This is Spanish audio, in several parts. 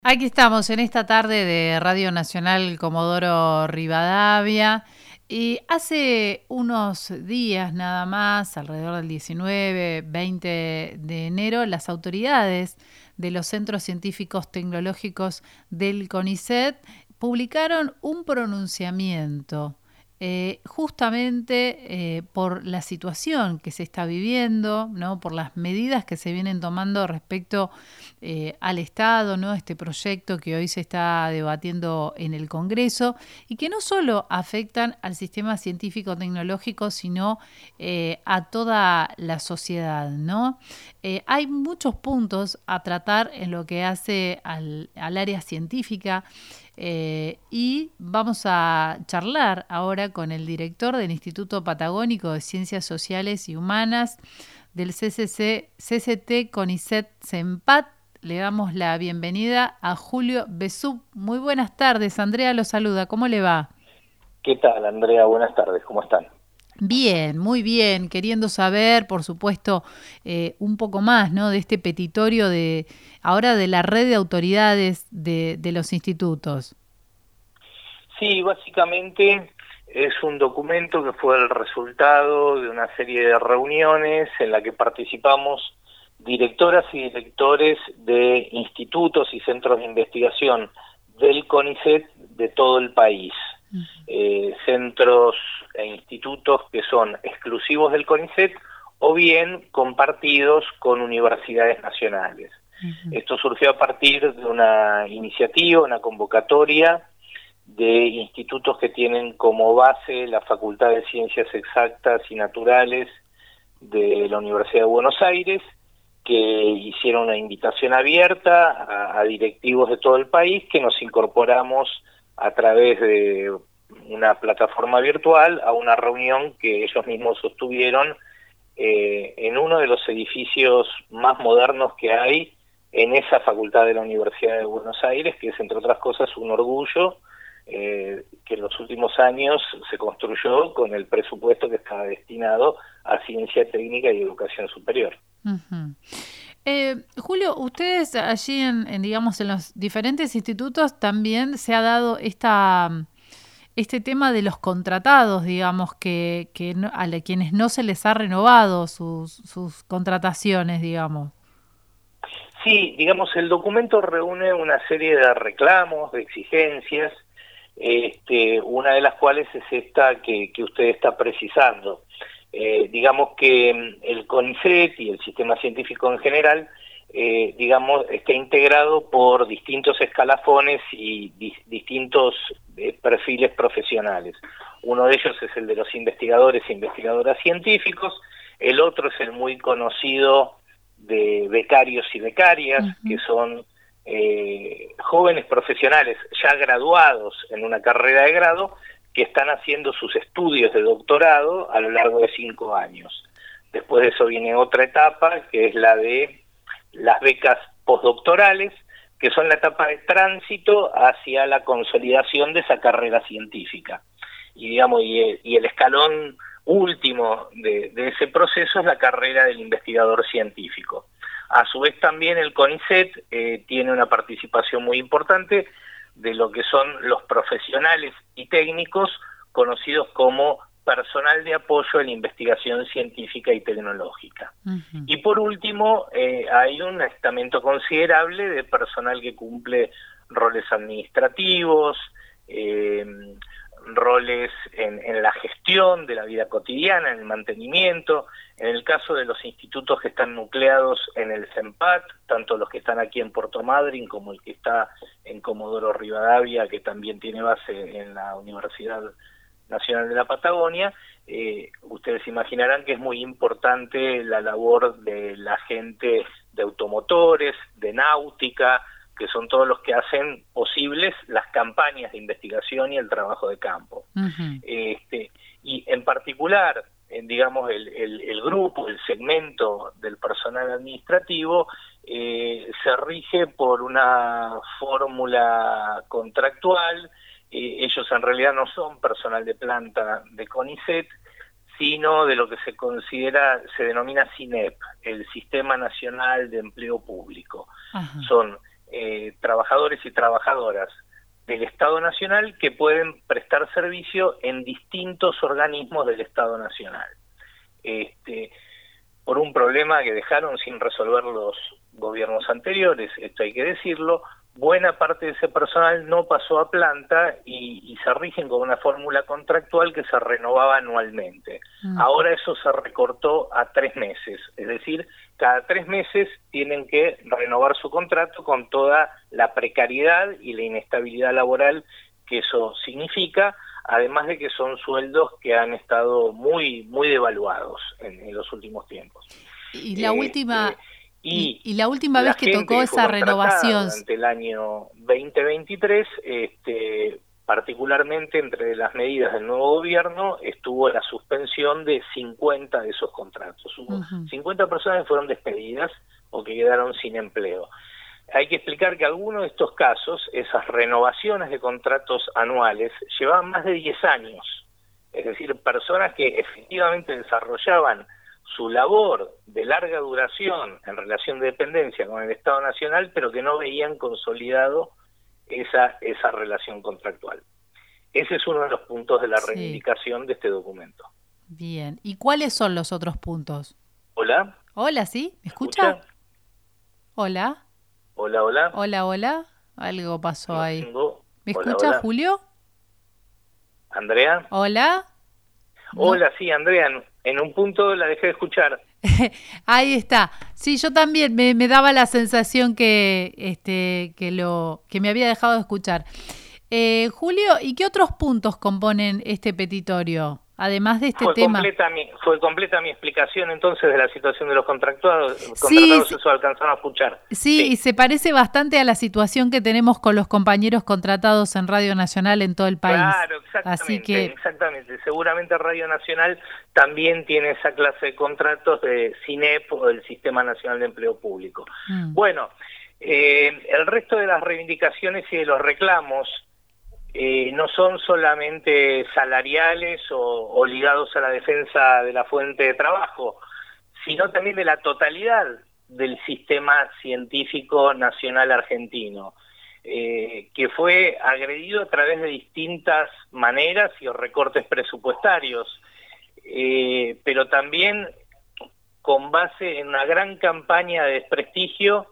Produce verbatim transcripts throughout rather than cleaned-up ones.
Aquí estamos en esta tarde de Radio Nacional Comodoro Rivadavia y hace unos días nada más, alrededor del diecinueve, veinte de enero, las autoridades de los Centros Científicos Tecnológicos del CONICET publicaron un pronunciamiento Eh, justamente eh, por la situación que se está viviendo, ¿no? Por las medidas que se vienen tomando respecto eh, al Estado, ¿no? Este proyecto que hoy se está debatiendo en el Congreso y que no solo afectan al sistema científico-tecnológico, sino eh, a toda la sociedad, ¿no? Eh, hay muchos puntos a tratar en lo que hace al, al área científica. Eh, y vamos a charlar ahora con el director del Instituto Patagónico de Ciencias Sociales y Humanas del C C C, C C T CONICET CENPAT. Le damos la bienvenida a Julio Besub. Muy buenas tardes, Andrea lo saluda. ¿Cómo le va? ¿Qué tal, Andrea? Buenas tardes, ¿cómo están? Bien, muy bien, queriendo saber, por supuesto, eh, un poco más, ¿no? De este petitorio de ahora de la red de autoridades de, de los institutos. Sí, básicamente es un documento que fue el resultado de una serie de reuniones en la que participamos directoras y directores de institutos y centros de investigación del CONICET de todo el país. Uh-huh. Eh, centros e institutos que son exclusivos del CONICET o bien compartidos con universidades nacionales. Uh-huh. Esto surgió a partir de una iniciativa, una convocatoria de institutos que tienen como base la Facultad de Ciencias Exactas y Naturales de la Universidad de Buenos Aires, que hicieron una invitación abierta a, a directivos de todo el país, que nos incorporamos a través de una plataforma virtual a una reunión que ellos mismos sostuvieron eh, en uno de los edificios más modernos que hay en esa facultad de la Universidad de Buenos Aires, que es, entre otras cosas, un orgullo eh, que en los últimos años se construyó con el presupuesto que estaba destinado a ciencia técnica y educación superior. Uh-huh. Eh, Julio, ustedes allí en, en, digamos, en los diferentes institutos también se ha dado esta, este tema de los contratados, digamos, que, que no, a la, quienes no se les ha renovado sus, sus contrataciones, digamos. Sí, digamos, el documento reúne una serie de reclamos, de exigencias, este, una de las cuales es esta que, que usted está precisando. Eh, digamos que el CONICET y el sistema científico en general, eh, digamos, está integrado por distintos escalafones y di distintos eh, perfiles profesionales. Uno de ellos es el de los investigadores e investigadoras científicos, el otro es el muy conocido de becarios y becarias, uh-huh. que son eh, jóvenes profesionales ya graduados en una carrera de grado, que están haciendo sus estudios de doctorado a lo largo de cinco años. Después de eso viene otra etapa, que es la de las becas postdoctorales, que son la etapa de tránsito hacia la consolidación de esa carrera científica. Y digamos, y el, y el escalón último de, de ese proceso es la carrera del investigador científico. A su vez también el CONICET eh, tiene una participación muy importante de lo que son los profesionales y técnicos conocidos como personal de apoyo a la investigación científica y tecnológica. Uh-huh. Y por último, eh, hay un estamento considerable de personal que cumple roles administrativos, eh, roles en, en la gestión de la vida cotidiana, en el mantenimiento. En el caso de los institutos que están nucleados en el CENPAT, tanto los que están aquí en Puerto Madryn como el que está en Comodoro Rivadavia, que también tiene base en la Universidad Nacional de la Patagonia, eh, ustedes imaginarán que es muy importante la labor de la gente de automotores, de náutica, que son todos los que hacen posibles las campañas de investigación y el trabajo de campo. Uh-huh. Este, y en particular, en, digamos, el, el, el grupo, el segmento del personal administrativo, eh, se rige por una fórmula contractual. Eh, ellos en realidad no son personal de planta de CONICET, sino de lo que se considera, se denomina SINEP, el Sistema Nacional de Empleo Público. Uh-huh. Son eh, trabajadores y trabajadoras del Estado Nacional que pueden prestar servicio en distintos organismos del Estado Nacional. Este, por un problema que dejaron sin resolver los gobiernos anteriores, esto hay que decirlo, buena parte de ese personal no pasó a planta y, y se rigen con una fórmula contractual que se renovaba anualmente. Mm. Ahora eso se recortó a tres meses, es decir, cada tres meses tienen que renovar su contrato con toda la precariedad y la inestabilidad laboral que eso significa, además de que son sueldos que han estado muy, muy devaluados en, en los últimos tiempos. Y la eh, última... Eh, Y, y la última vez que tocó esa renovación durante el año veinte veintitrés, este, particularmente entre las medidas del nuevo gobierno, estuvo la suspensión de cincuenta de esos contratos. Hubo uh-huh. cincuenta personas que fueron despedidas o que quedaron sin empleo. Hay que explicar que algunos de estos casos, esas renovaciones de contratos anuales, llevaban más de diez años. Es decir, personas que efectivamente desarrollaban su labor de larga duración en relación de dependencia con el Estado Nacional, pero que no veían consolidado esa, esa relación contractual. Ese es uno de los puntos de la reivindicación sí. de este documento. Bien. ¿Y cuáles son los otros puntos? Hola. Hola, ¿sí? ¿Me escucha? ¿Escucha? Hola. Hola, hola. Hola, hola. Algo pasó no ahí. Tengo... ¿Me hola, escucha, hola. Julio? ¿Andrea? Hola. Hola, no. sí, Andrea. En un punto la dejé de escuchar. Ahí está. Sí, yo también me, me daba la sensación que este que lo que me había dejado de escuchar. Eh, Julio, ¿y qué otros puntos componen este petitorio? Además de este fue tema. Completa mi, fue completa mi explicación entonces de la situación de los contratados. contratados sí, eso alcanzaron a escuchar. Sí, sí, y se parece bastante a la situación que tenemos con los compañeros contratados en Radio Nacional en todo el país. Claro, exactamente. Así que... exactamente. Seguramente Radio Nacional también tiene esa clase de contratos de SINEP o del Sistema Nacional de Empleo Público. Mm. Bueno, eh, el resto de las reivindicaciones y de los reclamos Eh, no son solamente salariales o, o ligados a la defensa de la fuente de trabajo, sino también de la totalidad del sistema científico nacional argentino, eh, que fue agredido a través de distintas maneras y recortes presupuestarios, eh, pero también con base en una gran campaña de desprestigio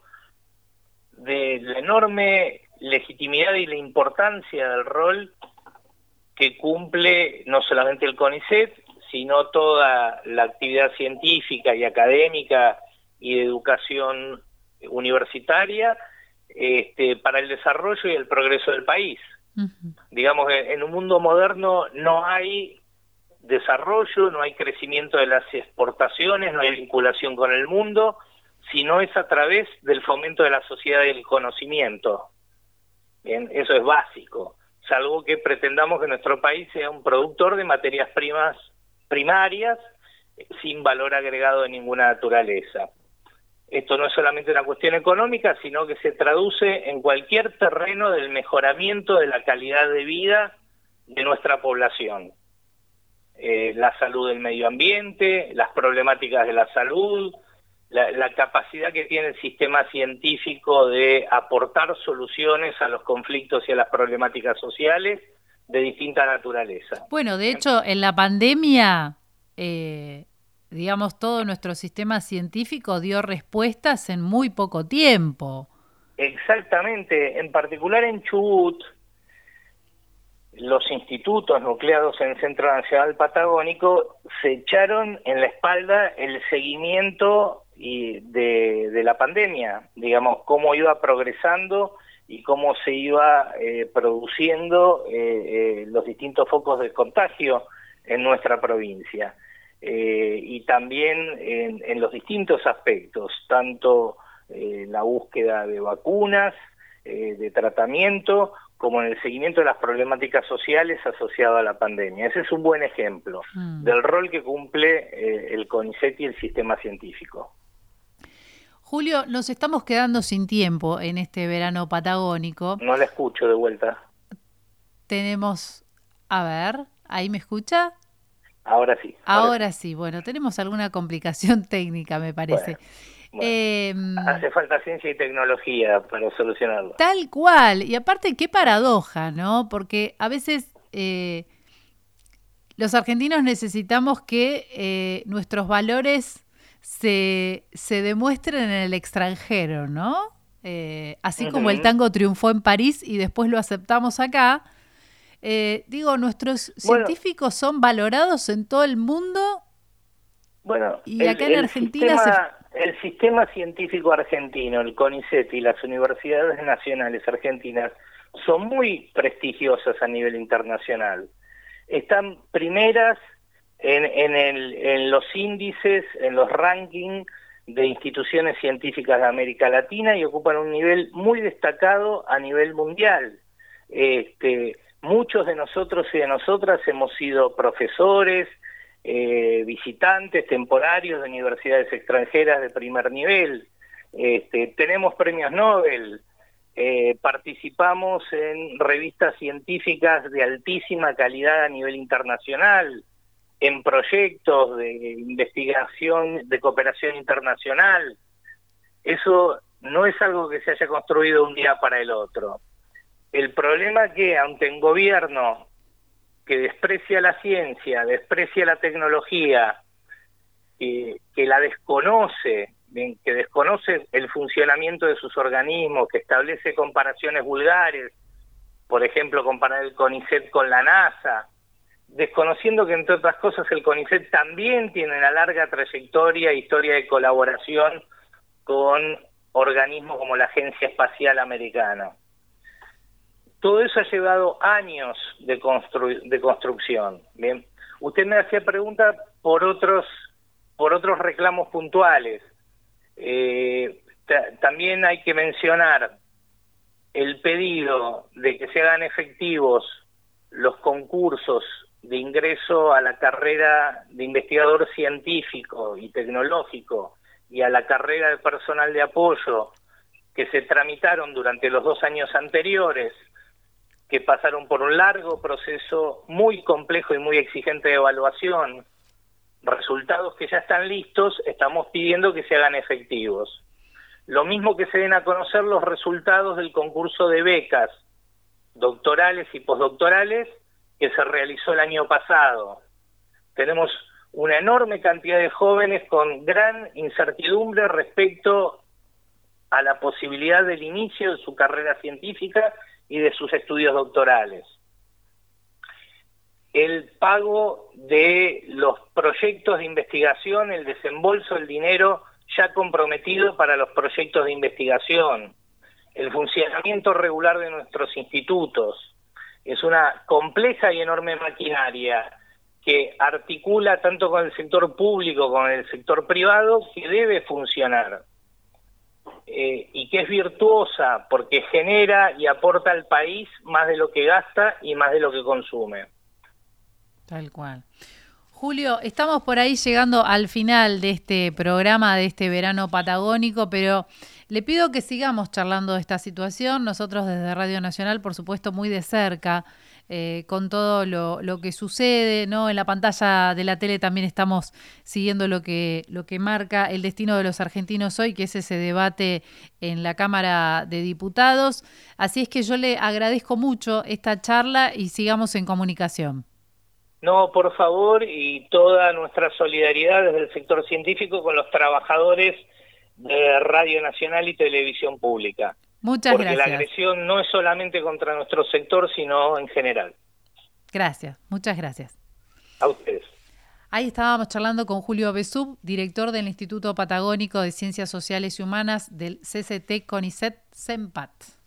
de la enorme legitimidad y la importancia del rol que cumple no solamente el CONICET, sino toda la actividad científica y académica y de educación universitaria este, para el desarrollo y el progreso del país. Uh-huh. Digamos que en un mundo moderno no hay desarrollo, no hay crecimiento de las exportaciones, no hay vinculación con el mundo, sino es a través del fomento de la sociedad y del conocimiento. Bien, eso es básico, salvo que pretendamos que nuestro país sea un productor de materias primas primarias sin valor agregado de ninguna naturaleza. Esto no es solamente una cuestión económica, sino que se traduce en cualquier terreno del mejoramiento de la calidad de vida de nuestra población. Eh, la salud del medio ambiente, las problemáticas de la salud, La, la capacidad que tiene el sistema científico de aportar soluciones a los conflictos y a las problemáticas sociales de distinta naturaleza. Bueno, de hecho, en la pandemia, eh, digamos, todo nuestro sistema científico dio respuestas en muy poco tiempo. Exactamente, en particular en Chubut, los institutos nucleados en el Centro Nacional Patagónico se echaron en la espalda el seguimiento y de, de la pandemia, digamos, cómo iba progresando y cómo se iba eh, produciendo eh, eh, los distintos focos de contagio en nuestra provincia. Eh, y también en, en los distintos aspectos, tanto eh, la búsqueda de vacunas, eh, de tratamiento, como en el seguimiento de las problemáticas sociales asociadas a la pandemia. Ese es un buen ejemplo mm. del rol que cumple eh, el CONICET y el sistema científico. Julio, nos estamos quedando sin tiempo en este verano patagónico. No la escucho de vuelta. Tenemos, a ver, ¿ahí me escucha? Ahora sí. Ahora, ahora sí. sí, bueno, tenemos alguna complicación técnica, me parece. Bueno. Bueno, eh, hace falta ciencia y tecnología para solucionarlo. Tal cual. Y aparte, qué paradoja, ¿no? Porque a veces eh, los argentinos necesitamos que eh, nuestros valores se, se demuestren en el extranjero, ¿no? Eh, así uh-huh. como el tango triunfó en París y después lo aceptamos acá. Eh, digo, nuestros bueno, científicos son valorados en todo el mundo. Bueno, y acá el, en Argentina el sistema, se... el sistema científico argentino, el CONICET y las universidades nacionales argentinas son muy prestigiosas a nivel internacional. Están primeras en, en, el, en los índices, en los rankings de instituciones científicas de América Latina y ocupan un nivel muy destacado a nivel mundial. Este, muchos de nosotros y de nosotras hemos sido profesores, eh, visitantes temporarios de universidades extranjeras de primer nivel. Este, tenemos premios Nobel, eh, participamos en revistas científicas de altísima calidad a nivel internacional, en proyectos de investigación, de cooperación internacional. Eso no es algo que se haya construido un día para el otro. El problema es que ante un gobierno que desprecia la ciencia, desprecia la tecnología, eh, que la desconoce, que desconoce el funcionamiento de sus organismos, que establece comparaciones vulgares, por ejemplo, comparar el CONICET con la NASA, desconociendo que, entre otras cosas, el CONICET también tiene una larga trayectoria e historia de colaboración con organismos como la Agencia Espacial Americana. Todo eso ha llevado años de, constru- de construcción. Bien, usted me hacía preguntas por otros, por otros reclamos puntuales. Eh, t- también hay que mencionar el pedido de que se hagan efectivos los concursos de ingreso a la carrera de investigador científico y tecnológico y a la carrera de personal de apoyo que se tramitaron durante los dos años anteriores, que pasaron por un largo proceso muy complejo y muy exigente de evaluación, resultados que ya están listos, estamos pidiendo que se hagan efectivos. Lo mismo que se den a conocer los resultados del concurso de becas doctorales y postdoctorales que se realizó el año pasado. Tenemos una enorme cantidad de jóvenes con gran incertidumbre respecto a la posibilidad del inicio de su carrera científica y de sus estudios doctorales. El pago de los proyectos de investigación, el desembolso del dinero ya comprometido para los proyectos de investigación, el funcionamiento regular de nuestros institutos. Es una compleja y enorme maquinaria que articula tanto con el sector público como con el sector privado, que debe funcionar. Eh, y que es virtuosa porque genera y aporta al país más de lo que gasta y más de lo que consume. Tal cual. Julio, estamos por ahí llegando al final de este programa, de este verano patagónico, pero le pido que sigamos charlando de esta situación. Nosotros desde Radio Nacional, por supuesto, muy de cerca, eh, con todo lo, lo que sucede, ¿no? En la pantalla de la tele también estamos siguiendo lo que, lo que marca el destino de los argentinos hoy, que es ese debate en la Cámara de Diputados. Así es que yo le agradezco mucho esta charla y sigamos en comunicación. No, por favor, y toda nuestra solidaridad desde el sector científico con los trabajadores de Radio Nacional y Televisión Pública. Muchas porque gracias. Porque la agresión no es solamente contra nuestro sector, sino en general. Gracias, muchas gracias. A ustedes. Ahí estábamos charlando con Julio Besub, director del Instituto Patagónico de Ciencias Sociales y Humanas del C C T CONICET CEMPAT.